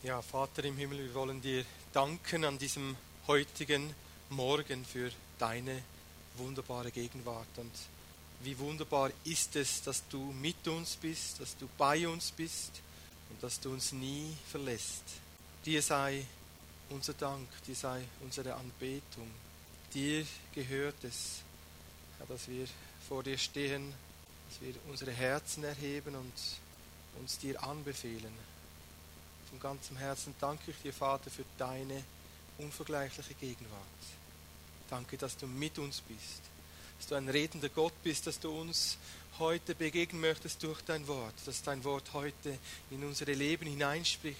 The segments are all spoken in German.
Ja, Vater im Himmel, wir wollen dir danken an diesem heutigen Morgen für deine wunderbare Gegenwart. Und wie wunderbar ist es, dass du mit uns bist, dass du bei uns bist und dass du uns nie verlässt. Dir sei unser Dank, dir sei unsere Anbetung. Dir gehört es, ja, dass wir vor dir stehen, dass wir unsere Herzen erheben und uns dir anbefehlen. Von ganzem Herzen danke ich dir, Vater, für deine unvergleichliche Gegenwart. Danke, dass du mit uns bist, dass du ein redender Gott bist, dass du uns heute begegnen möchtest durch dein Wort, dass dein Wort heute in unsere Leben hineinspricht.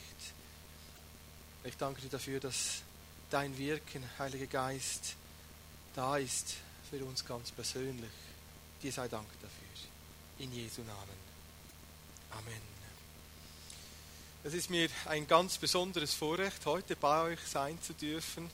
Ich danke dir dafür, dass dein Wirken, Heiliger Geist, da ist für uns ganz persönlich. Dir sei Dank dafür. In Jesu Namen. Amen. Es ist mir ein ganz besonderes Vorrecht, heute bei euch sein zu dürfen.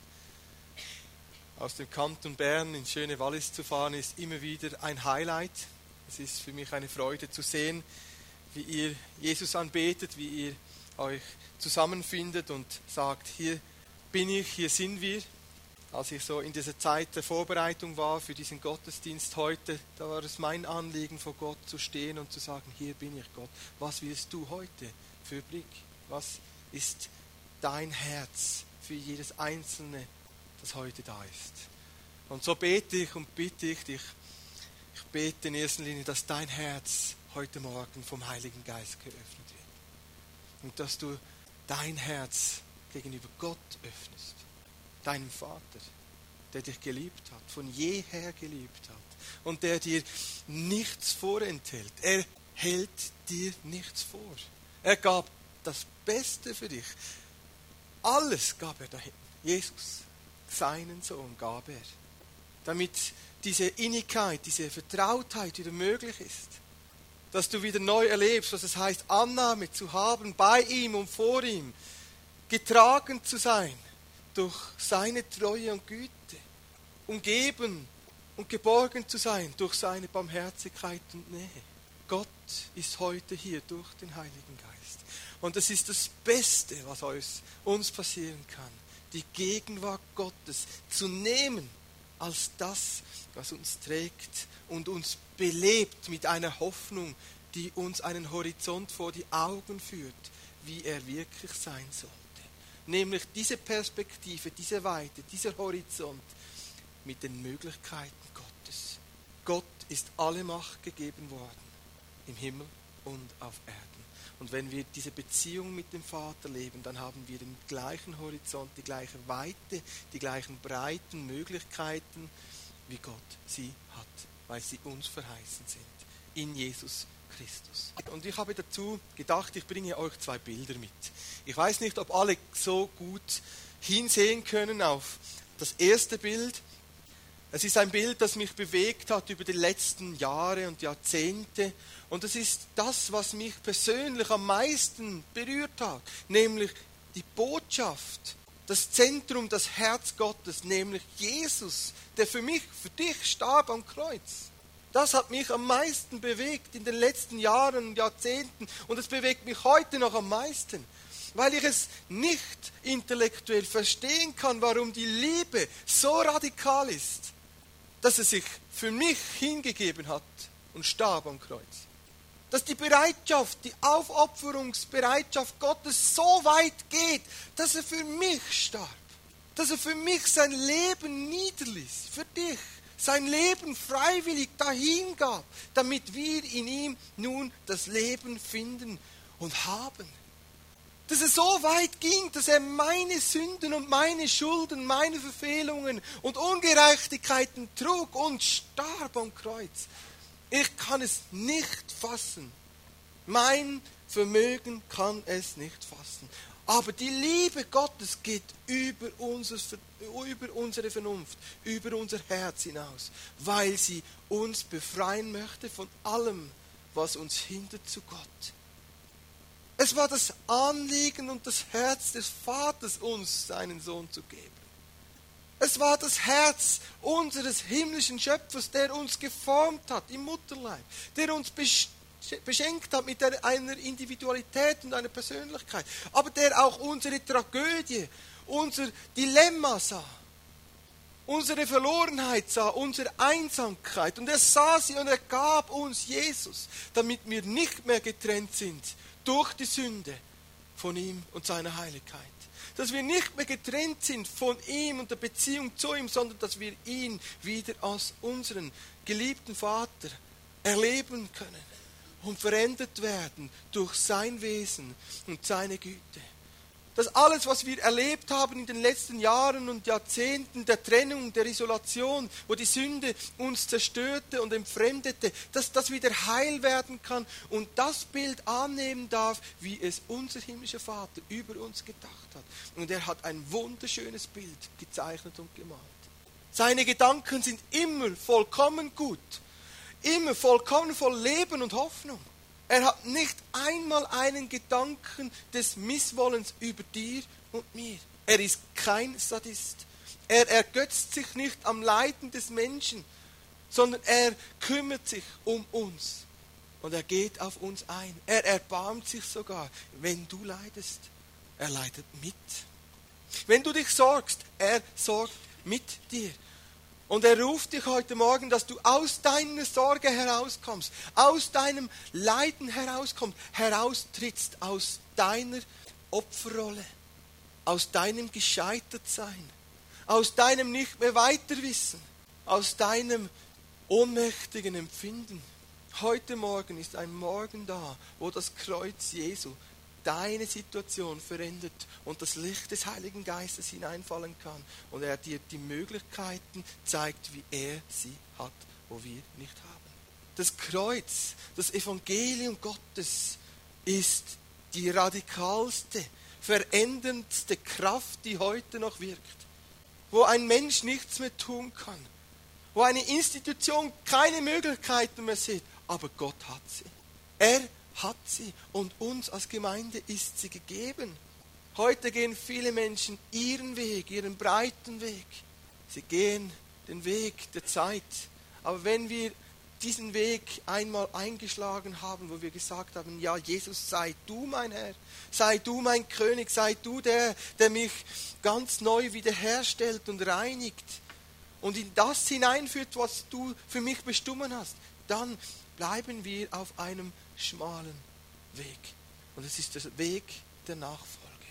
Aus dem Kanton Bern ins schöne Wallis zu fahren, ist immer wieder ein Highlight. Es ist für mich eine Freude zu sehen, wie ihr Jesus anbetet, wie ihr euch zusammenfindet und sagt, hier bin ich, hier sind wir. Als ich so in dieser Zeit der Vorbereitung war für diesen Gottesdienst heute, da war es mein Anliegen, vor Gott zu stehen und zu sagen, hier bin ich, Gott. Was willst du heute für Blick? Was ist dein Herz für jedes Einzelne, das heute da ist? Und so bete ich und bitte ich dich, ich bete in erster Linie, dass dein Herz heute Morgen vom Heiligen Geist geöffnet wird. Und dass du dein Herz gegenüber Gott öffnest. Deinem Vater, der dich geliebt hat, von jeher geliebt hat und der dir nichts vorenthält. Er hält dir nichts vor. Er gab das Beste für dich. Alles gab er dahin. Jesus, seinen Sohn, gab er. Damit diese Innigkeit, diese Vertrautheit wieder möglich ist. Dass du wieder neu erlebst, was es heißt, Annahme zu haben bei ihm und vor ihm. Getragen zu sein durch seine Treue und Güte. Umgeben und geborgen zu sein durch seine Barmherzigkeit und Nähe. Gott ist heute hier durch den Heiligen Geist. Und das ist das Beste, was uns passieren kann. Die Gegenwart Gottes zu nehmen als das, was uns trägt und uns belebt mit einer Hoffnung, die uns einen Horizont vor die Augen führt, wie er wirklich sein sollte. Nämlich diese Perspektive, diese Weite, dieser Horizont mit den Möglichkeiten Gottes. Gott ist alle Macht gegeben worden, im Himmel und auf Erden. Und wenn wir diese Beziehung mit dem Vater leben, dann haben wir den gleichen Horizont, die gleiche Weite, die gleichen breiten Möglichkeiten, wie Gott sie hat, weil sie uns verheißen sind, in Jesus Christus. Und ich habe dazu gedacht, ich bringe euch 2 Bilder mit. Ich weiß nicht, ob alle so gut hinsehen können auf das erste Bild. Es ist ein Bild, das mich bewegt hat über die letzten Jahre und Jahrzehnte. Und es ist das, was mich persönlich am meisten berührt hat. Nämlich die Botschaft, das Zentrum, das Herz Gottes, nämlich Jesus, der für mich, für dich starb am Kreuz. Das hat mich am meisten bewegt in den letzten Jahren und Jahrzehnten. Und es bewegt mich heute noch am meisten. Weil ich es nicht intellektuell verstehen kann, warum die Liebe so radikal ist, dass er sich für mich hingegeben hat und starb am Kreuz. Dass die Bereitschaft, die Aufopferungsbereitschaft Gottes so weit geht, dass er für mich starb. Dass er für mich sein Leben niederließ, für dich. Sein Leben freiwillig dahingab, damit wir in ihm nun das Leben finden und haben. Dass es so weit ging, dass er meine Sünden und meine Schulden, meine Verfehlungen und Ungerechtigkeiten trug und starb am Kreuz. Ich kann es nicht fassen. Mein Vermögen kann es nicht fassen. Aber die Liebe Gottes geht über unsere Vernunft, über unser Herz hinaus, weil sie uns befreien möchte von allem, was uns hindert zu Gott. Es war das Anliegen und das Herz des Vaters, uns seinen Sohn zu geben. Es war das Herz unseres himmlischen Schöpfers, der uns geformt hat im Mutterleib, der uns beschenkt hat mit einer Individualität und einer Persönlichkeit, aber der auch unsere Tragödie, unser Dilemma sah, unsere Verlorenheit sah, unsere Einsamkeit. Und er sah sie und er gab uns Jesus, damit wir nicht mehr getrennt sind durch die Sünde von ihm und seiner Heiligkeit. Dass wir nicht mehr getrennt sind von ihm und der Beziehung zu ihm, sondern dass wir ihn wieder als unseren geliebten Vater erleben können und verändert werden durch sein Wesen und seine Güte. Dass alles, was wir erlebt haben in den letzten Jahren und Jahrzehnten der Trennung, der Isolation, wo die Sünde uns zerstörte und entfremdete, dass das wieder heil werden kann und das Bild annehmen darf, wie es unser himmlischer Vater über uns gedacht hat. Und er hat ein wunderschönes Bild gezeichnet und gemalt. Seine Gedanken sind immer vollkommen gut, immer vollkommen voll Leben und Hoffnung. Er hat nicht einmal einen Gedanken des Misswollens über dir und mir. Er ist kein Sadist. Er ergötzt sich nicht am Leiden des Menschen, sondern er kümmert sich um uns. Und er geht auf uns ein. Er erbarmt sich sogar, wenn du leidest. Er leidet mit. Wenn du dich sorgst, er sorgt mit dir. Und er ruft dich heute Morgen, dass du aus deiner Sorge herauskommst, aus deinem Leiden herauskommst, heraustrittst aus deiner Opferrolle, aus deinem Gescheitertsein, aus deinem nicht mehr Weiterwissen, aus deinem ohnmächtigen Empfinden. Heute Morgen ist ein Morgen da, wo das Kreuz Jesu deine Situation verändert und das Licht des Heiligen Geistes hineinfallen kann und er dir die Möglichkeiten zeigt, wie er sie hat, wo wir nicht haben. Das Kreuz, das Evangelium Gottes ist die radikalste, veränderndste Kraft, die heute noch wirkt, wo ein Mensch nichts mehr tun kann, wo eine Institution keine Möglichkeiten mehr sieht, aber Gott hat sie. Er hat sie und uns als Gemeinde ist sie gegeben. Heute gehen viele Menschen ihren Weg, ihren breiten Weg. Sie gehen den Weg der Zeit. Aber wenn wir diesen Weg einmal eingeschlagen haben, wo wir gesagt haben, ja, Jesus, sei du mein Herr, sei du mein König, sei du der mich ganz neu wiederherstellt und reinigt und in das hineinführt, was du für mich bestimmt hast, dann bleiben wir auf einem schmalen Weg. Und es ist der Weg der Nachfolge.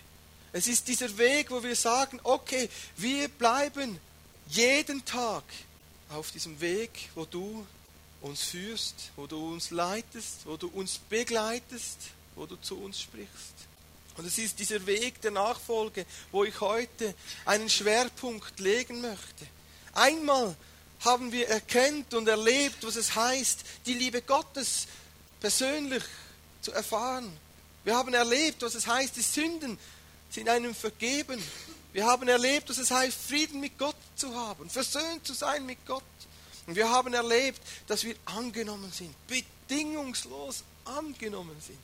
Es ist dieser Weg, wo wir sagen, okay, wir bleiben jeden Tag auf diesem Weg, wo du uns führst, wo du uns leitest, wo du uns begleitest, wo du zu uns sprichst. Und es ist dieser Weg der Nachfolge, wo ich heute einen Schwerpunkt legen möchte. Einmal haben wir erkannt und erlebt, was es heißt, die Liebe Gottes persönlich zu erfahren. Wir haben erlebt, was es heißt, die Sünden sind einem vergeben. Wir haben erlebt, was es heißt, Frieden mit Gott zu haben, versöhnt zu sein mit Gott. Und wir haben erlebt, dass wir angenommen sind, bedingungslos angenommen sind.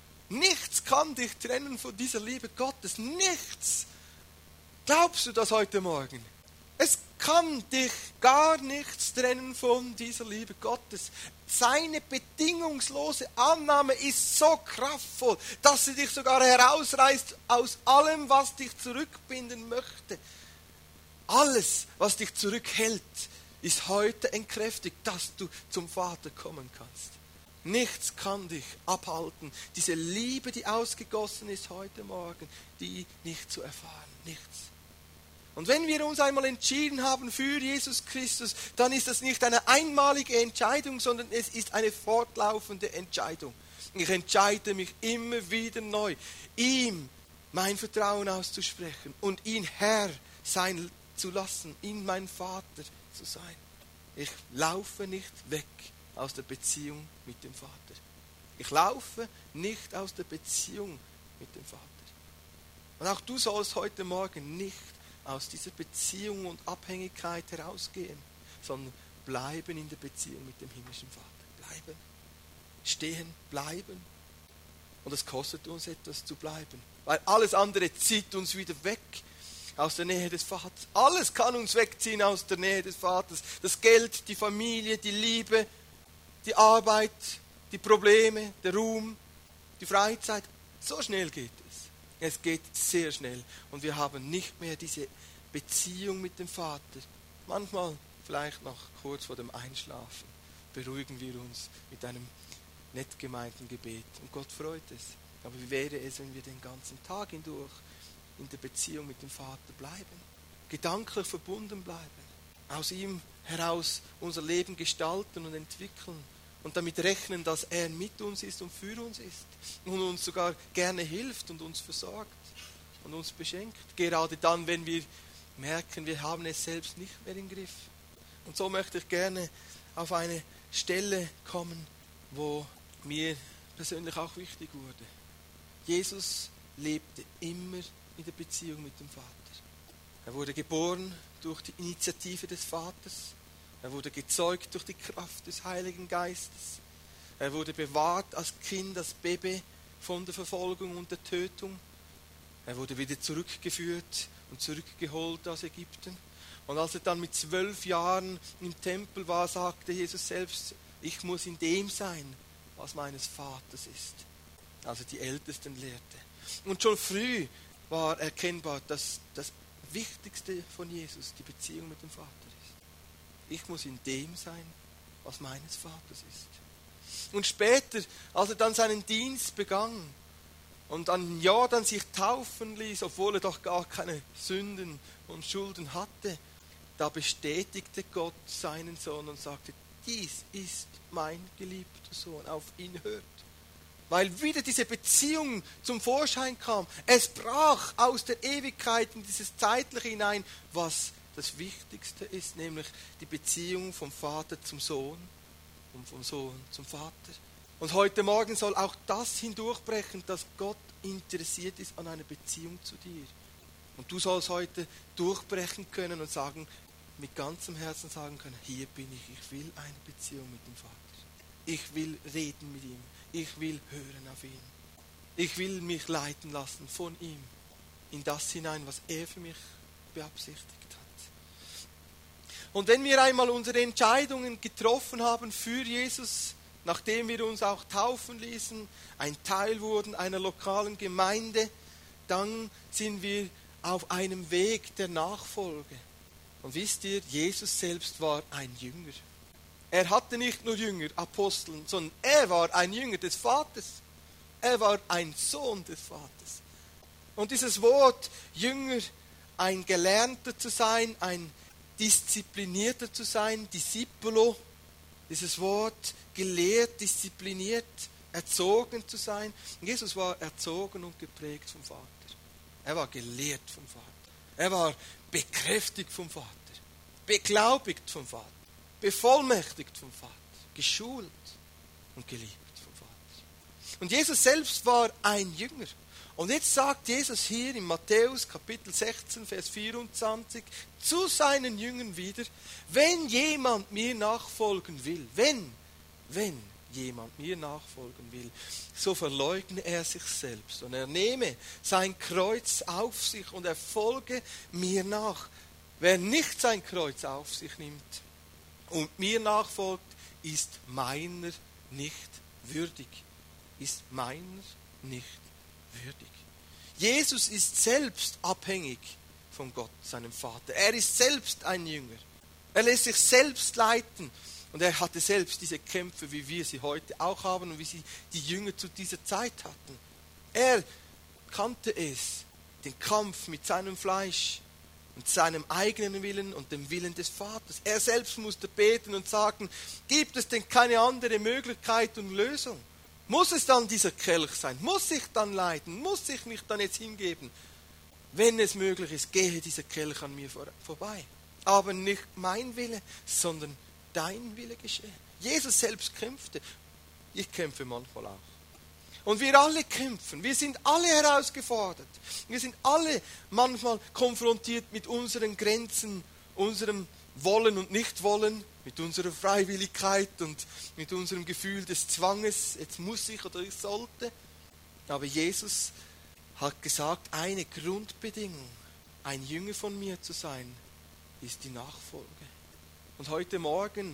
Nichts kann dich trennen von dieser Liebe Gottes. Nichts. Glaubst du das heute Morgen? Es kann dich gar nichts trennen von dieser Liebe Gottes. Seine bedingungslose Annahme ist so kraftvoll, dass sie dich sogar herausreißt aus allem, was dich zurückbinden möchte. Alles, was dich zurückhält, ist heute entkräftigt, dass du zum Vater kommen kannst. Nichts kann dich abhalten, diese Liebe, die ausgegossen ist heute Morgen, die nicht zu erfahren. Nichts. Und wenn wir uns einmal entschieden haben für Jesus Christus, dann ist das nicht eine einmalige Entscheidung, sondern es ist eine fortlaufende Entscheidung. Ich entscheide mich immer wieder neu, ihm mein Vertrauen auszusprechen und ihn Herr sein zu lassen, ihn mein Vater zu sein. Ich laufe nicht weg aus der Beziehung mit dem Vater. Ich laufe nicht aus der Beziehung mit dem Vater. Und auch du sollst heute Morgen nicht aus dieser Beziehung und Abhängigkeit herausgehen, sondern bleiben in der Beziehung mit dem himmlischen Vater. Bleiben, stehen, bleiben. Und es kostet uns etwas zu bleiben, weil alles andere zieht uns wieder weg aus der Nähe des Vaters. Alles kann uns wegziehen aus der Nähe des Vaters. Das Geld, die Familie, die Liebe, die Arbeit, die Probleme, der Ruhm, die Freizeit. So schnell geht es. Es geht sehr schnell. Und wir haben nicht mehr diese Beziehung mit dem Vater. Manchmal, vielleicht noch kurz vor dem Einschlafen, beruhigen wir uns mit einem nett gemeinten Gebet. Und Gott freut es. Aber wie wäre es, wenn wir den ganzen Tag hindurch in der Beziehung mit dem Vater bleiben? Gedanklich verbunden bleiben. Aus ihm heraus unser Leben gestalten und entwickeln. Und damit rechnen, dass er mit uns ist und für uns ist. Und uns sogar gerne hilft und uns versorgt und uns beschenkt. Gerade dann, wenn wir merken, wir haben es selbst nicht mehr im Griff. Und so möchte ich gerne auf eine Stelle kommen, wo mir persönlich auch wichtig wurde. Jesus lebte immer in der Beziehung mit dem Vater. Er wurde geboren durch die Initiative des Vaters. Er wurde gezeugt durch die Kraft des Heiligen Geistes. Er wurde bewahrt als Kind, als Baby von der Verfolgung und der Tötung. Er wurde wieder zurückgeführt und zurückgeholt aus Ägypten. Und als er dann mit 12 Jahren im Tempel war, sagte Jesus selbst, ich muss in dem sein, was meines Vaters ist. Also die Ältesten lehrte. Und schon früh war erkennbar, dass das Wichtigste von Jesus die Beziehung mit dem Vater ist. Ich muss in dem sein, was meines Vaters ist. Und später, als er dann seinen Dienst begann und dann Jordan sich taufen ließ, obwohl er doch gar keine Sünden und Schulden hatte, da bestätigte Gott seinen Sohn und sagte, dies ist mein geliebter Sohn, auf ihn hört. Weil wieder diese Beziehung zum Vorschein kam. Es brach aus der Ewigkeit in dieses Zeitliche hinein, was das Wichtigste ist, nämlich die Beziehung vom Vater zum Sohn und vom Sohn zum Vater. Und heute Morgen soll auch das hindurchbrechen, dass Gott interessiert ist an einer Beziehung zu dir. Und du sollst heute durchbrechen können und sagen, mit ganzem Herzen sagen können, hier bin ich will eine Beziehung mit dem Vater. Ich will reden mit ihm. Ich will hören auf ihn. Ich will mich leiten lassen von ihm in das hinein, was er für mich beabsichtigt hat. Und wenn wir einmal unsere Entscheidungen getroffen haben für Jesus, nachdem wir uns auch taufen ließen, ein Teil wurden einer lokalen Gemeinde, dann sind wir auf einem Weg der Nachfolge. Und wisst ihr, Jesus selbst war ein Jünger. Er hatte nicht nur Jünger, Aposteln, sondern er war ein Jünger des Vaters. Er war ein Sohn des Vaters. Und dieses Wort Jünger, ein Gelernter zu sein, ein Disziplinierter zu sein, Discipulo, dieses Wort gelehrt, diszipliniert, erzogen zu sein. Jesus war erzogen und geprägt vom Vater. Er war gelehrt vom Vater. Er war bekräftigt vom Vater, beglaubigt vom Vater. Bevollmächtigt vom Vater, geschult und geliebt vom Vater. Und Jesus selbst war ein Jünger. Und jetzt sagt Jesus hier in Matthäus Kapitel 16, Vers 24 zu seinen Jüngern wieder, wenn jemand mir nachfolgen will, wenn jemand mir nachfolgen will, so verleugne er sich selbst und er nehme sein Kreuz auf sich und er folge mir nach. Wer nicht sein Kreuz auf sich nimmt und mir nachfolgt, ist meiner nicht würdig. Ist meiner nicht würdig. Jesus ist selbst abhängig von Gott, seinem Vater. Er ist selbst ein Jünger. Er lässt sich selbst leiten. Und er hatte selbst diese Kämpfe, wie wir sie heute auch haben und wie sie die Jünger zu dieser Zeit hatten. Er kannte es, den Kampf mit seinem Fleisch und seinem eigenen Willen und dem Willen des Vaters. Er selbst musste beten und sagen, gibt es denn keine andere Möglichkeit und Lösung? Muss es dann dieser Kelch sein? Muss ich dann leiden? Muss ich mich dann jetzt hingeben? Wenn es möglich ist, gehe dieser Kelch an mir vorbei. Aber nicht mein Wille, sondern dein Wille geschehe. Jesus selbst kämpfte. Ich kämpfe manchmal auch. Und wir alle kämpfen. Wir sind alle herausgefordert. Wir sind alle manchmal konfrontiert mit unseren Grenzen, unserem Wollen und Nichtwollen, mit unserer Freiwilligkeit und mit unserem Gefühl des Zwanges. Jetzt muss ich oder ich sollte. Aber Jesus hat gesagt, eine Grundbedingung, ein Jünger von mir zu sein, ist die Nachfolge. Und heute Morgen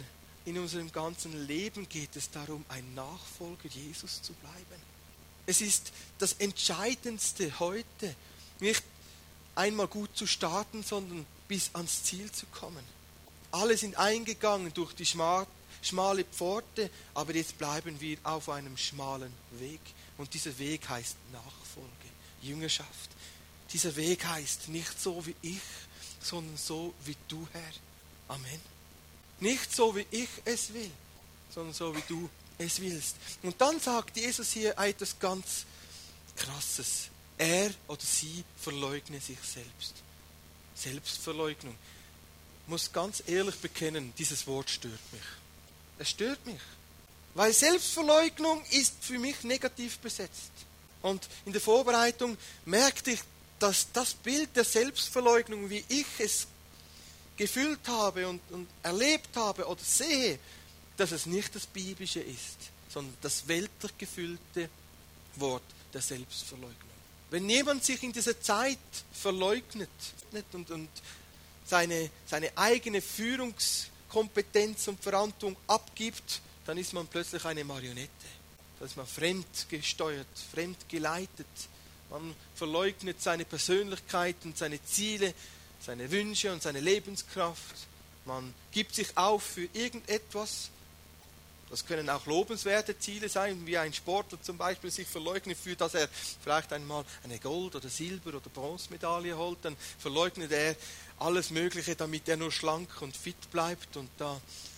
in unserem ganzen Leben geht es darum, ein Nachfolger Jesus zu bleiben. Es ist das Entscheidendste heute, nicht einmal gut zu starten, sondern bis ans Ziel zu kommen. Alle sind eingegangen durch die schmale Pforte, aber jetzt bleiben wir auf einem schmalen Weg. Und dieser Weg heißt Nachfolge, Jüngerschaft. Dieser Weg heißt nicht so wie ich, sondern so wie du, Herr. Amen. Nicht so wie ich es will, sondern so wie du es willst. Und dann sagt Jesus hier etwas ganz Krasses. Er oder sie verleugne sich selbst. Selbstverleugnung. Ich muss ganz ehrlich bekennen, dieses Wort stört mich. Es stört mich. Weil Selbstverleugnung ist für mich negativ besetzt. Und in der Vorbereitung merkte ich, dass das Bild der Selbstverleugnung, wie ich es gefühlt habe und erlebt habe oder sehe, dass es nicht das Biblische ist, sondern das weltlich gefüllte Wort der Selbstverleugnung. Wenn jemand sich in dieser Zeit verleugnet und seine eigene Führungskompetenz und Verantwortung abgibt, dann ist man plötzlich eine Marionette. Dann ist man fremdgesteuert, fremdgeleitet. Man verleugnet seine Persönlichkeit und seine Ziele, seine Wünsche und seine Lebenskraft. Man gibt sich auf für irgendetwas. Das können auch lobenswerte Ziele sein, wie ein Sportler zum Beispiel sich verleugnet, für dass er vielleicht einmal eine Gold- oder Silber- oder Bronzemedaille holt. Dann verleugnet er alles Mögliche, damit er nur schlank und fit bleibt und da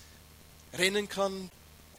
rennen kann.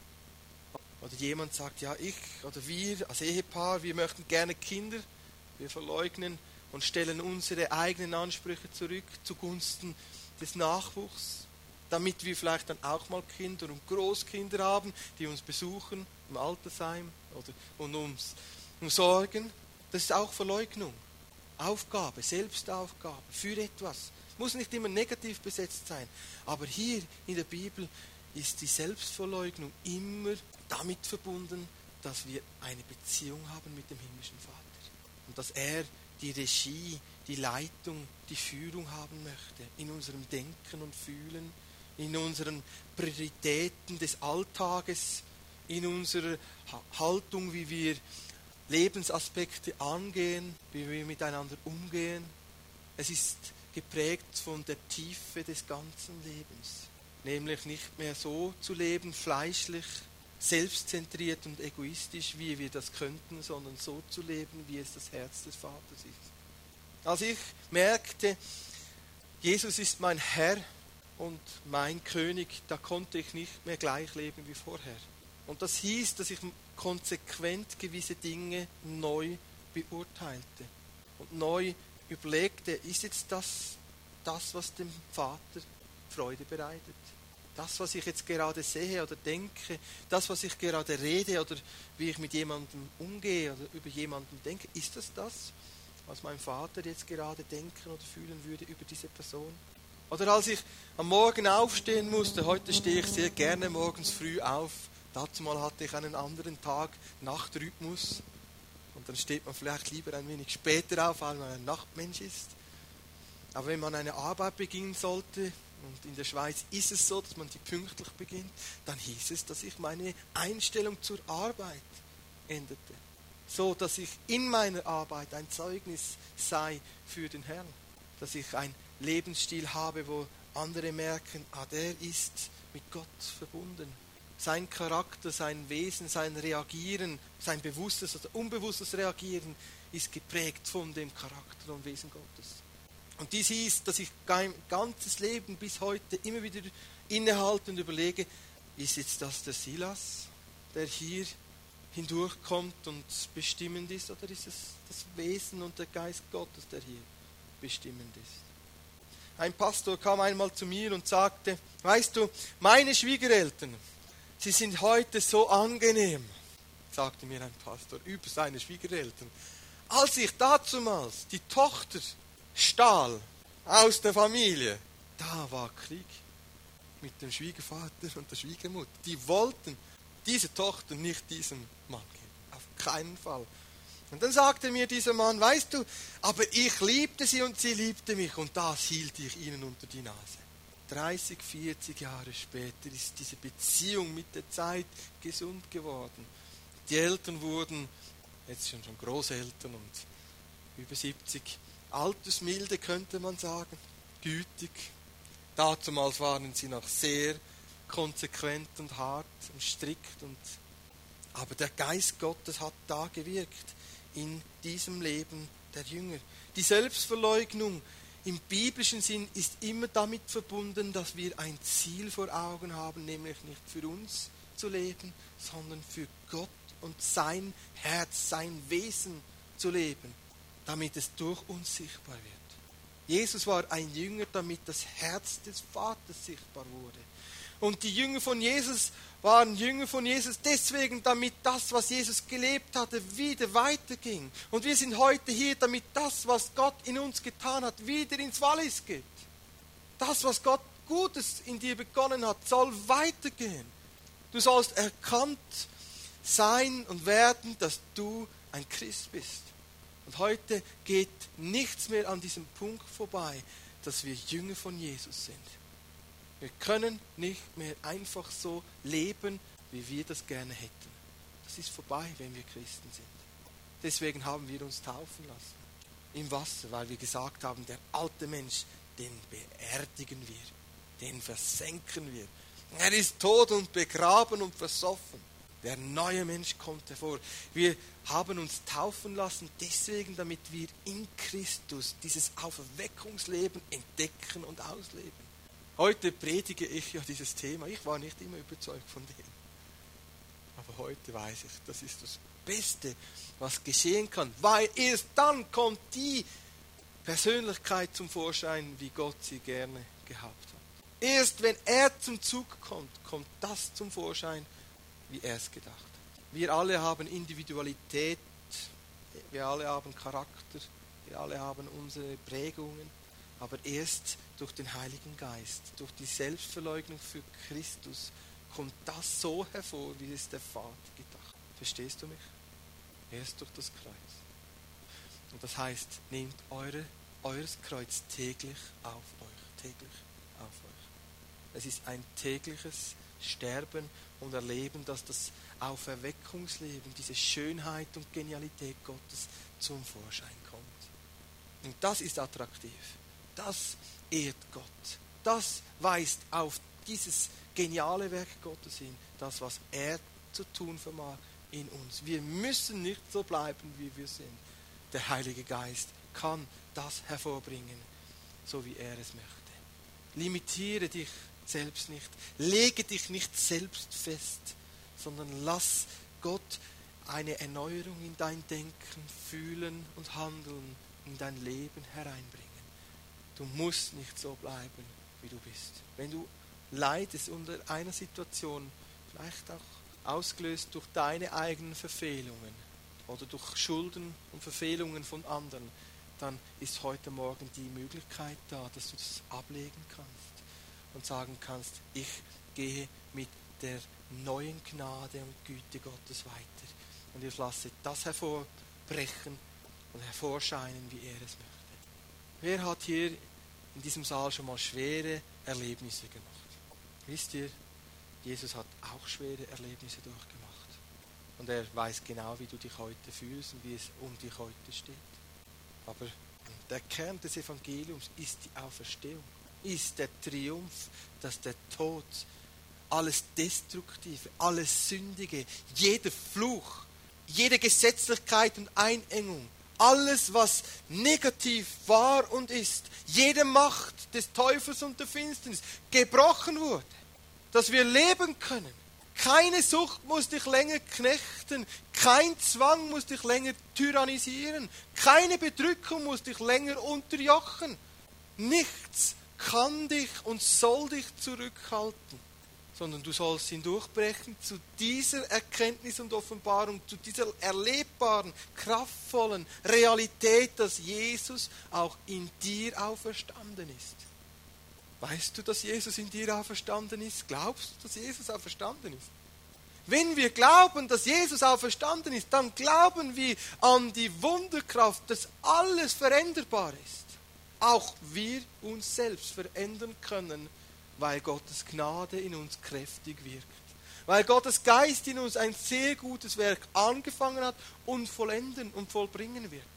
Oder jemand sagt, ja, ich oder wir als Ehepaar, wir möchten gerne Kinder. Wir verleugnen und stellen unsere eigenen Ansprüche zurück zugunsten des Nachwuchs, damit wir vielleicht dann auch mal Kinder und Großkinder haben, die uns besuchen im Altersheim und uns sorgen. Das ist auch Verleugnung. Aufgabe, Selbstaufgabe für etwas. Muss nicht immer negativ besetzt sein. Aber hier in der Bibel ist die Selbstverleugnung immer damit verbunden, dass wir eine Beziehung haben mit dem himmlischen Vater. Und dass er die Regie, die Leitung, die Führung haben möchte in unserem Denken und Fühlen, in unseren Prioritäten des Alltages, in unserer Haltung, wie wir Lebensaspekte angehen, wie wir miteinander umgehen. Es ist geprägt von der Tiefe des ganzen Lebens, nämlich nicht mehr so zu leben, fleischlich, selbstzentriert und egoistisch, wie wir das könnten, sondern so zu leben, wie es das Herz des Vaters ist. Als ich merkte, Jesus ist mein Herr und mein König, da konnte ich nicht mehr gleich leben wie vorher. Und das hieß, dass ich konsequent gewisse Dinge neu beurteilte und neu überlegte, ist jetzt das, was dem Vater Freude bereitet? Das, was ich jetzt gerade sehe oder denke, das, was ich gerade rede oder wie ich mit jemandem umgehe oder über jemanden denke, ist das, was mein Vater jetzt gerade denken oder fühlen würde über diese Person? Oder als ich am Morgen aufstehen musste, heute stehe ich sehr gerne morgens früh auf, dazu mal hatte ich einen anderen Tag, Nachtrhythmus, und dann steht man vielleicht lieber ein wenig später auf, weil man ein Nachtmensch ist. Aber wenn man eine Arbeit beginnen sollte, und in der Schweiz ist es so, dass man die pünktlich beginnt, dann hieß es, dass ich meine Einstellung zur Arbeit änderte. So, dass ich in meiner Arbeit ein Zeugnis sei für den Herrn. Dass ich einen Lebensstil habe, wo andere merken, der ist mit Gott verbunden. Sein Charakter, sein Wesen, sein Reagieren, sein bewusstes oder unbewusstes Reagieren ist geprägt von dem Charakter und Wesen Gottes. Und dies hieß, dass ich mein ganzes Leben bis heute immer wieder innehalte und überlege, ist jetzt das der Silas, der hier hindurchkommt und bestimmend ist, oder ist es das Wesen und der Geist Gottes, der hier bestimmend ist? Ein Pastor kam einmal zu mir und sagte, weißt du, meine Schwiegereltern, sie sind heute so angenehm, sagte mir ein Pastor über seine Schwiegereltern. Als ich dazumals die Tochter stahl aus der Familie, da war Krieg mit dem Schwiegervater und der Schwiegermutter. Die wollten diese Tochter nicht diesem Mann geben, auf keinen Fall. Und dann sagte mir dieser Mann, weißt du, aber ich liebte sie und sie liebte mich und das hielt ich ihnen unter die Nase. 30, 40 Jahre später ist diese Beziehung mit der Zeit gesund geworden. Die Eltern wurden jetzt schon Großeltern und über 70. Altersmilde könnte man sagen, gütig. Damals waren sie noch sehr konsequent und hart und strikt. Aber der Geist Gottes hat da gewirkt in diesem Leben der Jünger. Die Selbstverleugnung im biblischen Sinn ist immer damit verbunden, dass wir ein Ziel vor Augen haben, nämlich nicht für uns zu leben, sondern für Gott und sein Herz, sein Wesen zu leben, damit es durch uns sichtbar wird. Jesus war ein Jünger, damit das Herz des Vaters sichtbar wurde. Und die Jünger von Jesus waren Jünger von Jesus deswegen, damit das, was Jesus gelebt hatte, wieder weiterging. Und wir sind heute hier, damit das, was Gott in uns getan hat, wieder ins Wallis geht. Das, was Gott Gutes in dir begonnen hat, soll weitergehen. Du sollst erkannt sein und werden, dass du ein Christ bist. Und heute geht nichts mehr an diesem Punkt vorbei, dass wir Jünger von Jesus sind. Wir können nicht mehr einfach so leben, wie wir das gerne hätten. Das ist vorbei, wenn wir Christen sind. Deswegen haben wir uns taufen lassen. Im Wasser, weil wir gesagt haben, der alte Mensch, den beerdigen wir, den versenken wir. Er ist tot und begraben und versoffen. Der neue Mensch kommt hervor. Wir haben uns taufen lassen, deswegen, damit wir in Christus dieses Auferweckungsleben entdecken und ausleben. Heute predige ich ja dieses Thema. Ich war nicht immer überzeugt von dem. Aber heute weiß ich, das ist das Beste, was geschehen kann. Weil erst dann kommt die Persönlichkeit zum Vorschein, wie Gott sie gerne gehabt hat. Erst wenn er zum Zug kommt, kommt das zum Vorschein, wie er es gedacht hat. Wir alle haben Individualität, wir alle haben Charakter, wir alle haben unsere Prägungen, aber erst durch den Heiligen Geist, durch die Selbstverleugnung für Christus, kommt das so hervor, wie es der Vater gedacht hat. Verstehst du mich? Erst durch das Kreuz. Und das heißt, nehmt eures Kreuz täglich auf euch. Täglich auf euch. Es ist ein tägliches Sterben und Erleben, dass das Auferweckungsleben, diese Schönheit und Genialität Gottes zum Vorschein kommt. Und das ist attraktiv. Das ehrt Gott. Das weist auf dieses geniale Werk Gottes hin, das, was er zu tun vermag in uns. Wir müssen nicht so bleiben, wie wir sind. Der Heilige Geist kann das hervorbringen, so wie er es möchte. Limitiere dich selbst nicht. Lege dich nicht selbst fest, sondern lass Gott eine Erneuerung in dein Denken, Fühlen und Handeln in dein Leben hereinbringen. Du musst nicht so bleiben, wie du bist. Wenn du leidest unter einer Situation, vielleicht auch ausgelöst durch deine eigenen Verfehlungen oder durch Schulden und Verfehlungen von anderen, dann ist heute Morgen die Möglichkeit da, dass du das ablegen kannst und sagen kannst, ich gehe mit der neuen Gnade und Güte Gottes weiter und ich lasse das hervorbrechen und hervorscheinen, wie er es möchte. Wer hat hier in diesem Saal schon mal schwere Erlebnisse gemacht? Wisst ihr, Jesus hat auch schwere Erlebnisse durchgemacht. Und er weiß genau, wie du dich heute fühlst und wie es um dich heute steht. Aber der Kern des Evangeliums ist die Auferstehung, ist der Triumph, dass der Tod, alles Destruktive, alles Sündige, jeder Fluch, jede Gesetzlichkeit und Einengung, alles, was negativ war und ist, jede Macht des Teufels und der Finsternis gebrochen wurde, dass wir leben können. Keine Sucht muss dich länger knechten, kein Zwang muss dich länger tyrannisieren, keine Bedrückung muss dich länger unterjochen. Nichts kann dich und soll dich zurückhalten, sondern du sollst hindurchbrechen zu dieser Erkenntnis und Offenbarung, zu dieser erlebbaren, kraftvollen Realität, dass Jesus auch in dir auferstanden ist. Weißt du, dass Jesus in dir auferstanden ist? Glaubst du, dass Jesus auferstanden ist? Wenn wir glauben, dass Jesus auferstanden ist, dann glauben wir an die Wunderkraft, dass alles veränderbar ist. Auch wir uns selbst verändern können Weil Gottes Gnade in uns kräftig wirkt. Weil Gottes Geist in uns ein sehr gutes Werk angefangen hat und vollenden und vollbringen wird.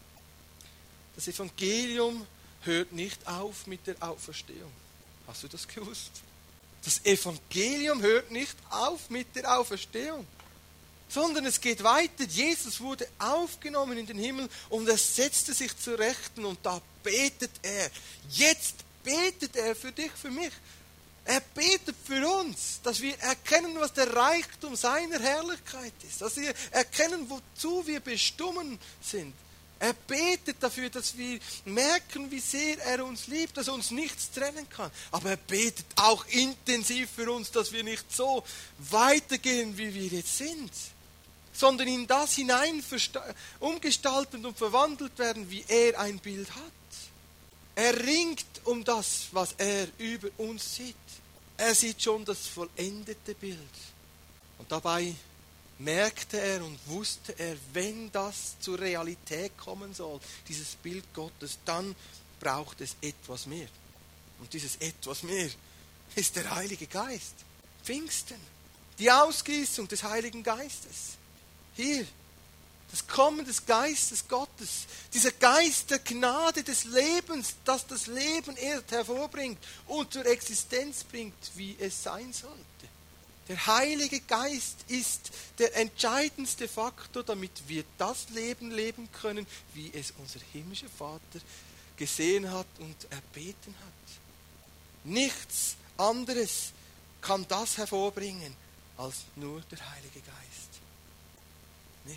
Das Evangelium hört nicht auf mit der Auferstehung. Hast du das gewusst? Das Evangelium hört nicht auf mit der Auferstehung, sondern es geht weiter. Jesus wurde aufgenommen in den Himmel und er setzte sich zur Rechten und da betet er. Jetzt betet er für dich, für mich. Er betet für uns, dass wir erkennen, was der Reichtum seiner Herrlichkeit ist, dass wir erkennen, wozu wir bestimmt sind. Er betet dafür, dass wir merken, wie sehr er uns liebt, dass uns nichts trennen kann. Aber er betet auch intensiv für uns, dass wir nicht so weitergehen, wie wir jetzt sind, sondern in das hinein umgestaltet und verwandelt werden, wie er ein Bild hat. Er ringt um das, was er über uns sieht. Er sieht schon das vollendete Bild. Und dabei merkte er und wusste er, wenn das zur Realität kommen soll, dieses Bild Gottes, dann braucht es etwas mehr. Und dieses etwas mehr ist der Heilige Geist. Pfingsten. Die Ausgießung des Heiligen Geistes. Hier. Das Kommen des Geistes Gottes, dieser Geist der Gnade des Lebens, das das Leben erst hervorbringt und zur Existenz bringt, wie es sein sollte. Der Heilige Geist ist der entscheidendste Faktor, damit wir das Leben leben können, wie es unser himmlischer Vater gesehen hat und erbeten hat. Nichts anderes kann das hervorbringen, als nur der Heilige Geist. Nichts.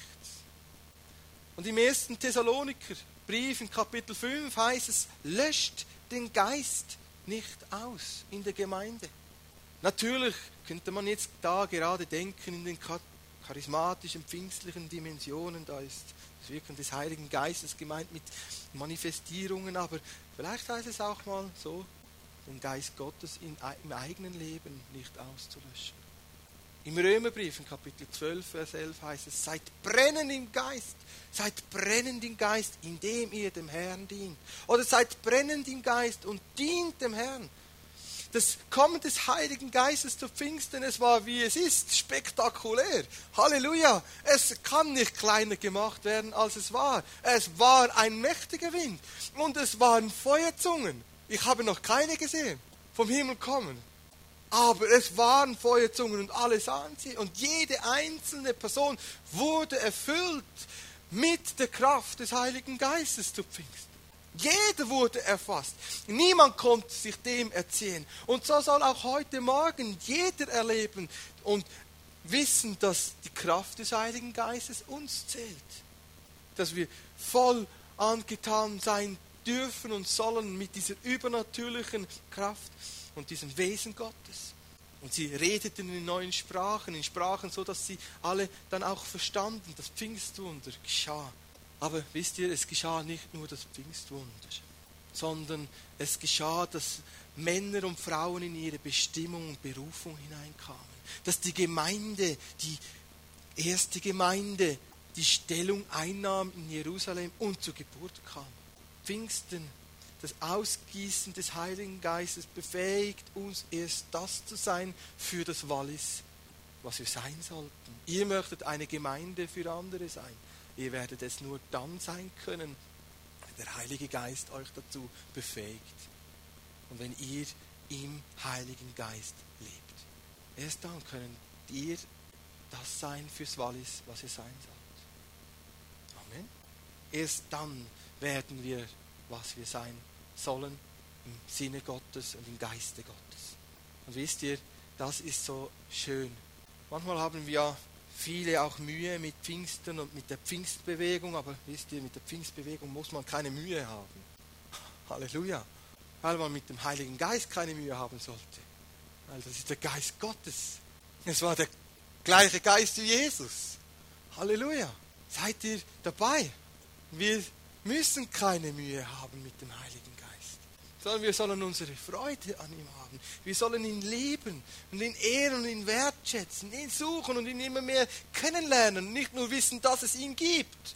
Und im 1. Thessaloniker Brief in Kapitel 5 heißt es, löscht den Geist nicht aus in der Gemeinde. Natürlich könnte man jetzt da gerade denken in den charismatischen, pfingstlichen Dimensionen, da ist das Wirken des Heiligen Geistes gemeint mit Manifestierungen, aber vielleicht heißt es auch mal so, den Geist Gottes im eigenen Leben nicht auszulöschen. Im Römerbrief in Kapitel 12, Vers 11 heißt es, seid brennend im Geist, indem ihr dem Herrn dient. Oder seid brennend im Geist und dient dem Herrn. Das Kommen des Heiligen Geistes zu Pfingsten, es war wie es ist, spektakulär. Halleluja! Es kann nicht kleiner gemacht werden, als es war. Es war ein mächtiger Wind und es waren Feuerzungen. Ich habe noch keine gesehen, vom Himmel kommen. Aber es waren Feuerzungen und alle sahen sie. Und jede einzelne Person wurde erfüllt mit der Kraft des Heiligen Geistes zu Pfingsten. Jeder wurde erfasst. Niemand konnte sich dem erziehen. Und so soll auch heute Morgen jeder erleben und wissen, dass die Kraft des Heiligen Geistes uns zählt. Dass wir voll angetan sein dürfen und sollen mit dieser übernatürlichen Kraft und diesem Wesen Gottes. Und sie redeten in neuen Sprachen, in Sprachen, so dass sie alle dann auch verstanden, das Pfingstwunder geschah. Aber wisst ihr, es geschah nicht nur das Pfingstwunder, sondern es geschah, dass Männer und Frauen in ihre Bestimmung und Berufung hineinkamen. Dass die Gemeinde, die erste Gemeinde, die Stellung einnahm in Jerusalem und zur Geburt kam. Pfingsten, das Ausgießen des Heiligen Geistes befähigt uns erst das zu sein für das Wallis, was wir sein sollten. Ihr möchtet eine Gemeinde für andere sein. Ihr werdet es nur dann sein können, wenn der Heilige Geist euch dazu befähigt. Und wenn ihr im Heiligen Geist lebt. Erst dann können ihr das sein fürs Wallis, was ihr sein sollt. Amen. Erst dann werden wir, was wir sein sollen, im Sinne Gottes und im Geiste Gottes. Und wisst ihr, das ist so schön. Manchmal haben wir ja viele auch Mühe mit Pfingsten und mit der Pfingstbewegung, aber wisst ihr, mit der Pfingstbewegung muss man keine Mühe haben. Halleluja. Weil man mit dem Heiligen Geist keine Mühe haben sollte. Weil das ist der Geist Gottes. Es war der gleiche Geist wie Jesus. Halleluja. Seid ihr dabei? Wir müssen keine Mühe haben mit dem Heiligen Geist, sondern wir sollen unsere Freude an ihm haben. Wir sollen ihn lieben und ihn ehren und ihn wertschätzen, ihn suchen und ihn immer mehr kennenlernen. Nicht nur wissen, dass es ihn gibt,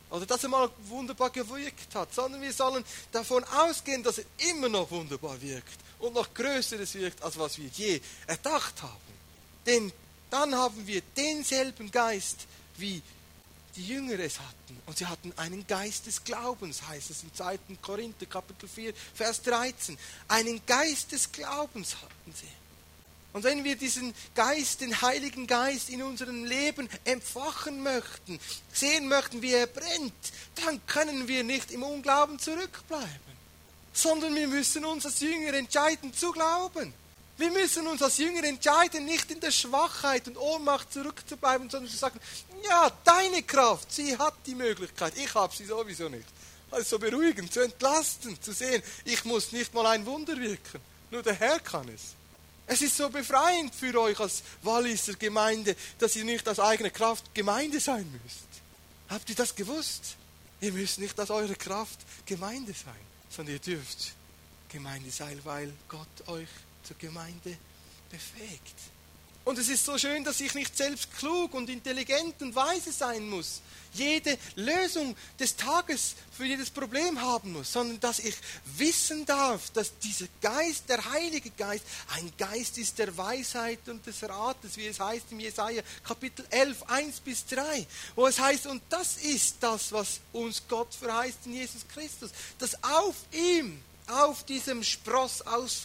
oder dass er mal wunderbar gewirkt hat, sondern wir sollen davon ausgehen, dass er immer noch wunderbar wirkt und noch Größeres wirkt, als was wir je erdacht haben. Denn dann haben wir denselben Geist, wie die Jünger es hatten. Und sie hatten einen Geist des Glaubens, heißt es im 2. Korinther, Kapitel 4, Vers 13. Einen Geist des Glaubens hatten sie. Und wenn wir diesen Geist, den Heiligen Geist in unserem Leben empfachen möchten, sehen möchten, wie er brennt, dann können wir nicht im Unglauben zurückbleiben, sondern wir müssen uns als Jünger entscheiden zu glauben. Wir müssen uns als Jünger entscheiden, nicht in der Schwachheit und Ohnmacht zurückzubleiben, sondern zu sagen, ja, deine Kraft, sie hat die Möglichkeit, ich habe sie sowieso nicht. Also beruhigend, zu entlasten, zu sehen, ich muss nicht mal ein Wunder wirken, nur der Herr kann es. Es ist so befreiend für euch als Walliser Gemeinde, dass ihr nicht aus eigener Kraft Gemeinde sein müsst. Habt ihr das gewusst? Ihr müsst nicht aus eurer Kraft Gemeinde sein, sondern ihr dürft Gemeinde sein, weil Gott euch zur Gemeinde befähigt. Und es ist so schön, dass ich nicht selbst klug und intelligent und weise sein muss, jede Lösung des Tages für jedes Problem haben muss, sondern dass ich wissen darf, dass dieser Geist, der Heilige Geist, ein Geist ist der Weisheit und des Rates, wie es heißt im Jesaja Kapitel 11, 1-3, wo es heißt, und das ist das, was uns Gott verheißt in Jesus Christus, dass auf ihm, auf diesem Spross,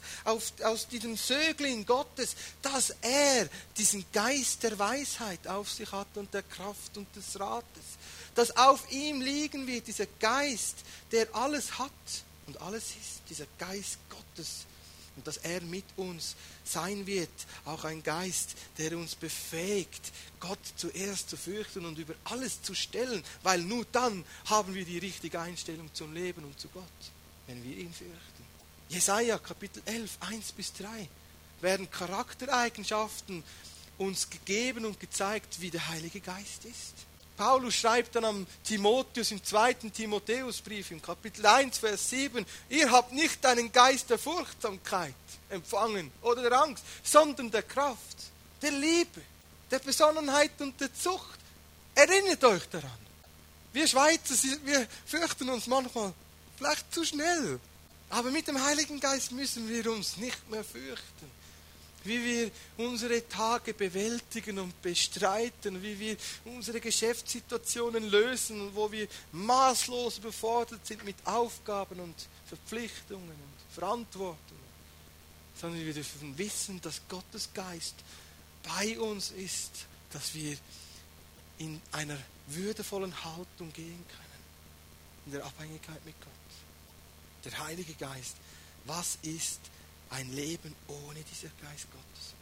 aus diesem Sögling Gottes, dass er diesen Geist der Weisheit auf sich hat und der Kraft und des Rates. Dass auf ihm liegen wird, dieser Geist, der alles hat und alles ist, dieser Geist Gottes. Und dass er mit uns sein wird, auch ein Geist, der uns befähigt, Gott zuerst zu fürchten und über alles zu stellen, weil nur dann haben wir die richtige Einstellung zum Leben und zu Gott. Wenn wir ihn fürchten. Jesaja Kapitel 11, 1-3 werden Charaktereigenschaften uns gegeben und gezeigt, wie der Heilige Geist ist. Paulus schreibt dann am Timotheus im 2. Timotheusbrief im Kapitel 1, Vers 7, ihr habt nicht einen Geist der Furchtsamkeit empfangen oder der Angst, sondern der Kraft, der Liebe, der Besonnenheit und der Zucht. Erinnert euch daran. Wir Schweizer, wir fürchten uns manchmal vielleicht zu schnell. Aber mit dem Heiligen Geist müssen wir uns nicht mehr fürchten. Wie wir unsere Tage bewältigen und bestreiten, wie wir unsere Geschäftssituationen lösen und wo wir maßlos überfordert sind mit Aufgaben und Verpflichtungen und Verantwortungen. Sondern wir dürfen wissen, dass Gottes Geist bei uns ist, dass wir in einer würdevollen Haltung gehen können, in der Abhängigkeit mit Gott. Der Heilige Geist, was ist ein Leben ohne diesen Geist Gottes?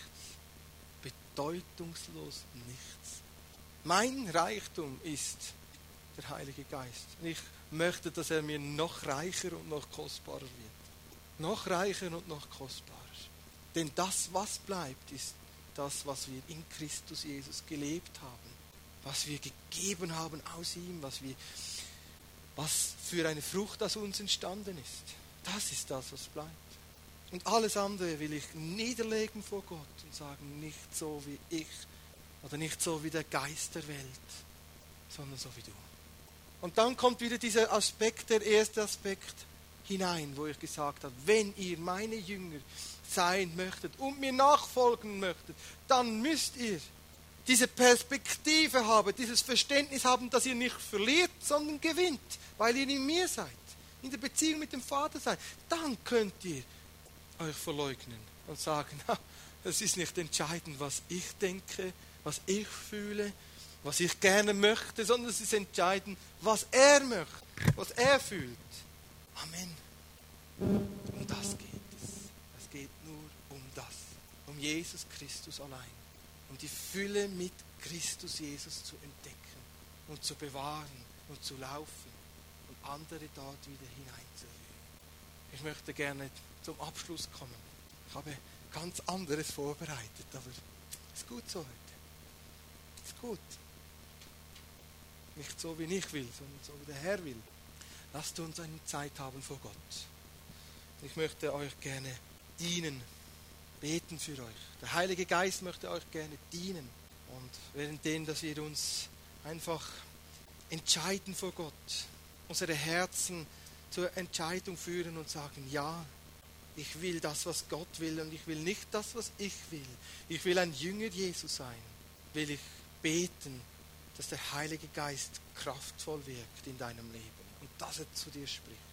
Nichts. Bedeutungslos nichts. Mein Reichtum ist der Heilige Geist. Ich möchte, dass er mir noch reicher und noch kostbarer wird. Noch reicher und noch kostbarer. Denn das, was bleibt, ist das, was wir in Christus Jesus gelebt haben. Was wir gegeben haben aus ihm, was für eine Frucht aus uns entstanden ist. Das ist das, was bleibt. Und alles andere will ich niederlegen vor Gott und sagen, nicht so wie ich oder nicht so wie der Geist der Welt, sondern so wie du. Und dann kommt wieder dieser Aspekt, der erste Aspekt hinein, wo ich gesagt habe, wenn ihr meine Jünger sein möchtet und mir nachfolgen möchtet, dann müsst ihr diese Perspektive haben, dieses Verständnis haben, dass ihr nicht verliert, sondern gewinnt, weil ihr in mir seid, in der Beziehung mit dem Vater seid. Dann könnt ihr euch verleugnen und sagen, es ist nicht entscheidend, was ich denke, was ich fühle, was ich gerne möchte, sondern es ist entscheidend, was er möchte, was er fühlt. Amen. Um das geht es. Es geht nur um das, um Jesus Christus allein. Um die Fülle mit Christus Jesus zu entdecken und zu bewahren und zu laufen und andere dort wieder hineinzuführen. Ich möchte gerne zum Abschluss kommen. Ich habe ganz anderes vorbereitet, aber es ist gut so heute. Es ist gut. Nicht so, wie ich will, sondern so, wie der Herr will. Lasst uns eine Zeit haben vor Gott. Ich möchte euch gerne dienen, beten für euch. Der Heilige Geist möchte euch gerne dienen. Und währenddem, dass wir uns einfach entscheiden vor Gott, unsere Herzen zur Entscheidung führen und sagen, ja, ich will das, was Gott will und ich will nicht das, was ich will. Ich will ein Jünger Jesu sein. Will ich beten, dass der Heilige Geist kraftvoll wirkt in deinem Leben und dass er zu dir spricht.